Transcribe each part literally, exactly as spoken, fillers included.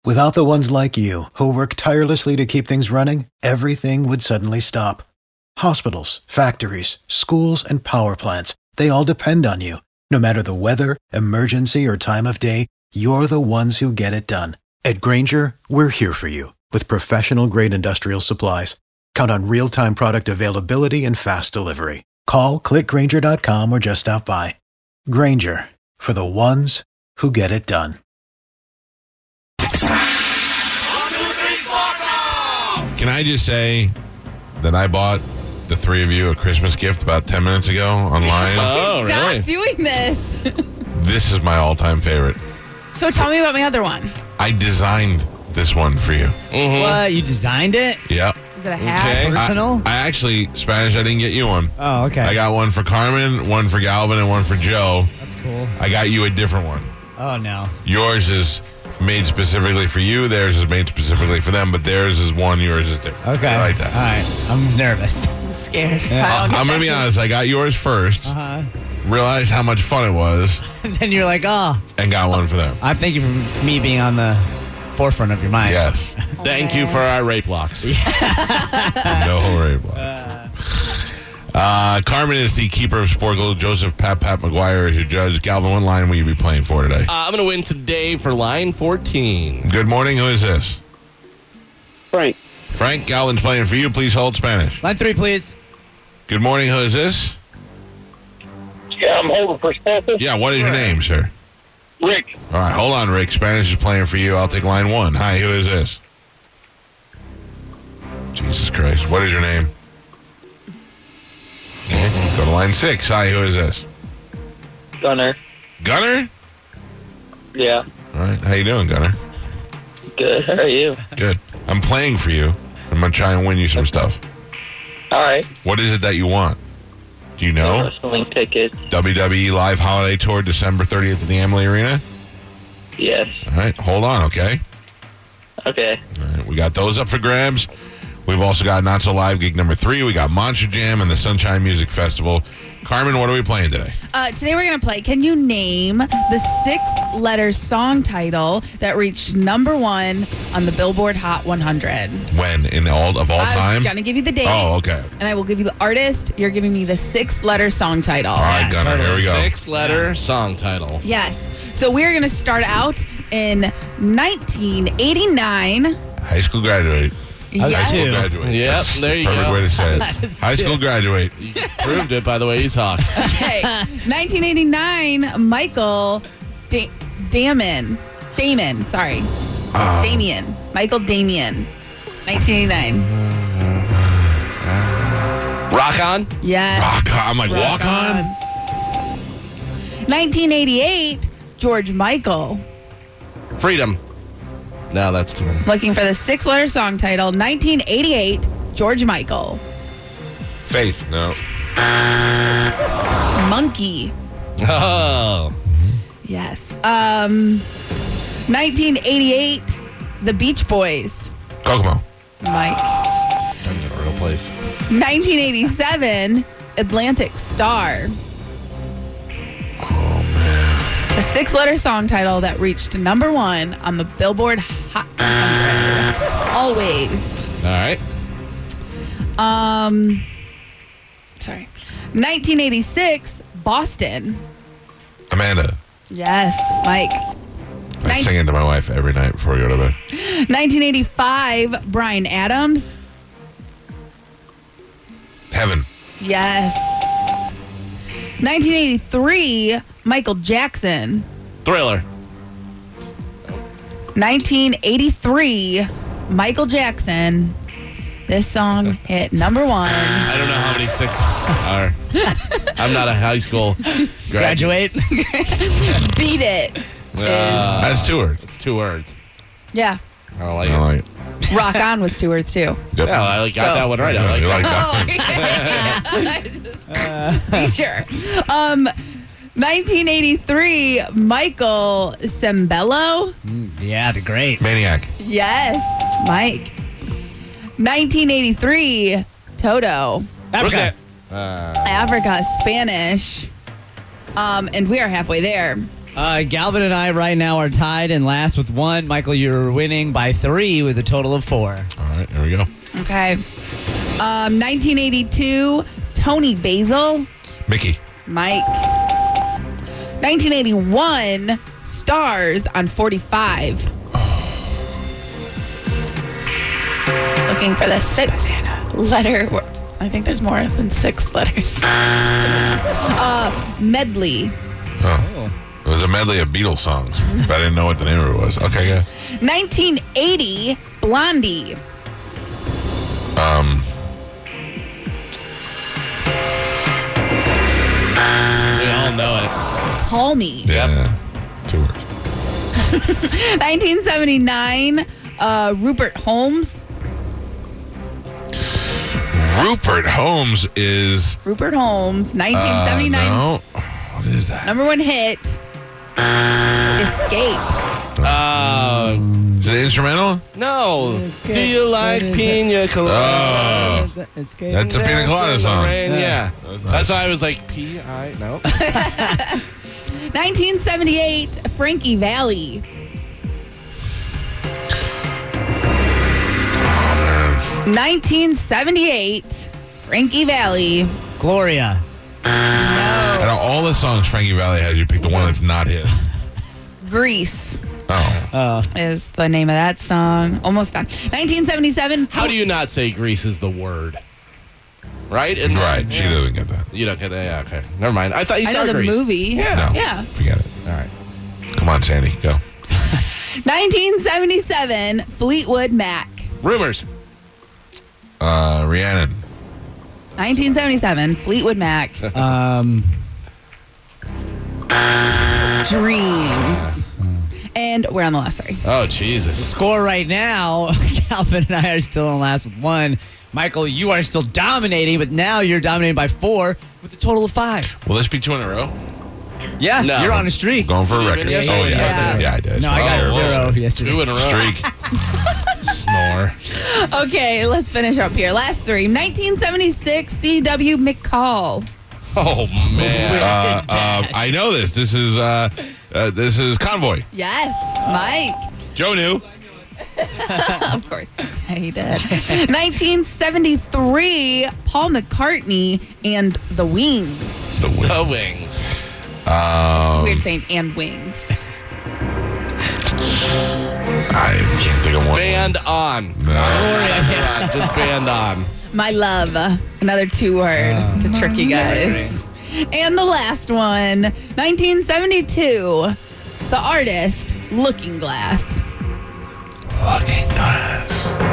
Without the ones like you, who work tirelessly to keep things running, everything would suddenly stop. Hospitals, factories, schools, and power plants, they all depend on you. No matter the weather, emergency, or time of day, you're the ones who get it done. At Grainger, we're here for you with professional-grade industrial supplies. Count on real-time product availability and fast delivery. Call, click Grainger dot com, or just stop by. Grainger, for the ones who get it done. Can I just say that I bought the three of you a Christmas gift about ten minutes ago online? Oh, Stop really? doing this. This is my all-time favorite. So tell me about my other one. I designed this one for you. Mm-hmm. What? You designed it? Yep. Is it a hat? Okay. Personal? I, I actually, Spanish, I didn't get you one. Oh, okay. I got one for Carmen, one for Galvin, and one for Joe. That's cool. I got you a different one. Oh, no. Yours is made specifically for you. Theirs is made specifically for them, but theirs is one, yours is different. Okay. I like that. All right. I'm nervous. I'm scared. Yeah. I don't get I'm going to that. be honest. I got yours first, Uh-huh. realized how much fun it was, And then you're like, oh. and got one for them. I thank you for me being on the forefront of your mind. Yes. Thank you for our rape locks. No worry about it. Uh, Carmen is the keeper of Sporkle. Joseph Pat Pat McGuire is your judge. Galvin, what line will you be playing for today? Uh, I'm going to win today for line fourteen. Good morning. Who is this? Frank. Frank, Galvin's playing for you. Please hold Spanish. Line three, please. Good morning. Who is this? Yeah, I'm holding for Spanish. Yeah, what is your name, sir? Rick. All right, hold on, Rick. Spanish is playing for you. I'll take line one. Hi, who is this? Jesus Christ. What is your name? Okay, go to line six. Hi, who is this? Gunner. Gunner? Yeah. All right, how you doing, Gunner? Good. How are you? Good. I'm playing for you. I'm going to try and win you some stuff. All right. What is it that you want? Do you know? Wrestling tickets. W W E Live Holiday Tour, December thirtieth at the Amalie Arena? Yes. All right, hold on, okay? Okay. All right, we got those up for grabs. We've also got Not So Live gig number three. We got Monster Jam and the Sunshine Music Festival. Carmen, what are we playing today? Uh, today we're going to play, can you name the six-letter song title that reached number one on the Billboard Hot one hundred? When? In all of all time? I'm going to give you the date. Oh, okay. And I will give you the artist. You're giving me the six-letter song title. All right, Gunner, here we go. Six-letter song title. Yes. So we're going to start out in nineteen eighty-nine. High school graduate. I was Yes. High school two. graduate. Yep, That's there you perfect go. way to say it. That's High school two. graduate. You proved it by the way you talk. Okay. nineteen eighty-nine, Michael da- Damon. Damon, sorry. Uh, Damien. Michael Damien. nineteen eighty-nine. Rock on. Yes. Rock on. I'm like, Rock walk on? nineteen eighty-eight, George Michael. Freedom. No, that's too many. Looking for the six-letter song title. nineteen eighty-eight, George Michael. Faith. No. Monkey. Oh. Yes. Um, nineteen eighty-eight, The Beach Boys. Kokomo. Mike. I'm in a real place. nineteen eighty-seven, Atlantic Star. Oh, man. A six-letter song title that reached number one on the Billboard Hot one hundred. Always. All right. Um, sorry. nineteen eighty-six, Boston. Amanda. Yes, Mike. I Nin- sing it to my wife every night before we go to bed. nineteen eighty-five, Bryan Adams. Heaven. Yes. nineteen eighty-three, Michael Jackson. Thriller. nineteen eighty-three, Michael Jackson. This song hit number one. I don't know how many six are. I'm not a high school graduate. Graduate. Beat It. is- Uh, That's two words. it's two words. yeah. I don't like I it. like it. Rock On was two words too. Yep. Yeah, I like, got So- that one right. I like You that. like that? Oh, yeah. Just be sure. Um, nineteen eighty-three, Michael Sembello. Yeah, the great. Maniac. Yes, Mike. nineteen eighty-three, Toto. Africa. Uh, Africa, Spanish. Um, and we are halfway there. Uh, Galvin and I right now are tied in last with one. Michael, you're winning by three with a total of four. All right, here we go. Okay. Um, nineteen eighty-two, Tony Basil. Mickey. Mike. nineteen eighty-one, Stars on forty-five. Looking for the sixth letter. I think there's more than six letters. Uh, medley. Oh. It was a medley of Beatles songs, but I didn't know what the name of it was. Okay, yeah. nineteen eighty, Blondie. Um, We all know it. Call Me. yeah. Two words. nineteen seventy-nine, uh, Rupert Holmes. Rupert Holmes is. Rupert Holmes, nineteen seventy-nine. Uh, no. What is that? Number one hit, Escape. Uh, Is it instrumental? no. Escape. Do you like What is pina colada? Oh. Escape. That's a Pina Colada song. Yeah. Yeah. That's why I was like, P I, no. nineteen seventy-eight, Frankie Valli. nineteen seventy-eight, Frankie Valli. Gloria. No. Out of all the songs Frankie Valli has, you picked the one that's not his. Grease Oh. Uh, is the name of that song. Almost done. nineteen seventy-seven. How do you not say grease is the word? Right? And Right, she doesn't get that. You don't get that? Yeah, okay. Never mind. I thought you I saw know the grease. movie. Yeah. No, Yeah. forget it. All right. Come on, Sandy, go. nineteen seventy-seven, Fleetwood Mac. Rumors. Uh, Rhiannon. nineteen seventy-seven, Fleetwood Mac. um, Dreams. And we're on the last three. Oh, Jesus. score right now. Galvin and I are still in last with one. Michael, you are still dominating, but now you're dominating by four with a total of five. Will this be two in a row? Yeah, No. you're on a streak. Going for a You record. did Oh, yesterday? yeah. Yeah. Yeah, I did. No, I got Oh, zero well, yesterday. Two in a row. Streak. Snore. Okay, let's finish up here. Last three. nineteen seventy-six, C W McCall. Oh, man. Uh, is that? uh, I know this. This is uh, uh, this is Convoy. Yes, Mike. Joe knew. Of course, he did. nineteen seventy-three, Paul McCartney and the Wings. The win. The wings. Um, Weird saying and Wings. I can't think of one. Band on. No. Yeah, just band on. My love. Another two word to trick you guys. And the last one, nineteen seventy-two, the artist, Looking Glass. Looking Glass.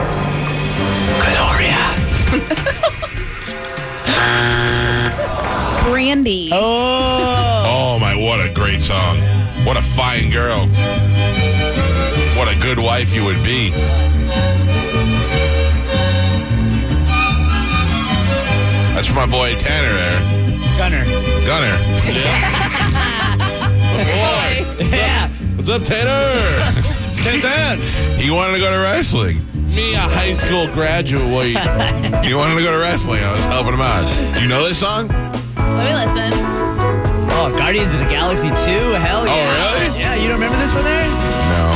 Brandy. Oh, Oh my! What a great song. What a fine girl. What a good wife you would be. That's for my boy Tanner there. Gunner. Gunner. Boy. Yeah. What's up, Tanner? Tantan. He wanted to go to wrestling. Me, a high school graduate. He wanted to go to wrestling. I was helping him out. You know this song? Let me listen. Oh, Guardians of the Galaxy two. Hell yeah. Oh, really? Yeah, you don't remember this one there? No.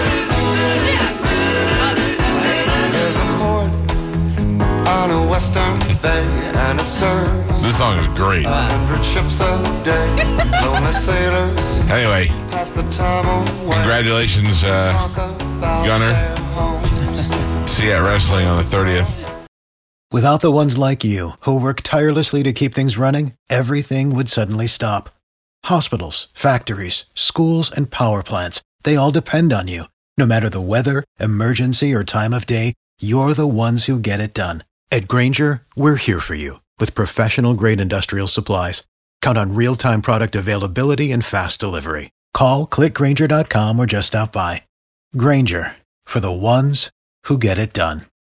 There's a port on a western bay, and it serves This song is great. a hundred ships a day. Lonely sailors Anyway, pass the time away. congratulations, uh, Talk about Gunner. their homes. see you at wrestling on the thirtieth. Without the ones like you, who work tirelessly to keep things running, everything would suddenly stop. Hospitals, factories, schools, and power plants, they all depend on you. No matter the weather, emergency, or time of day, you're the ones who get it done. At Grainger, we're here for you with professional-grade industrial supplies. Count on real-time product availability and fast delivery. Call, click Grainger dot com, or just stop by. Grainger, for the ones who get it done.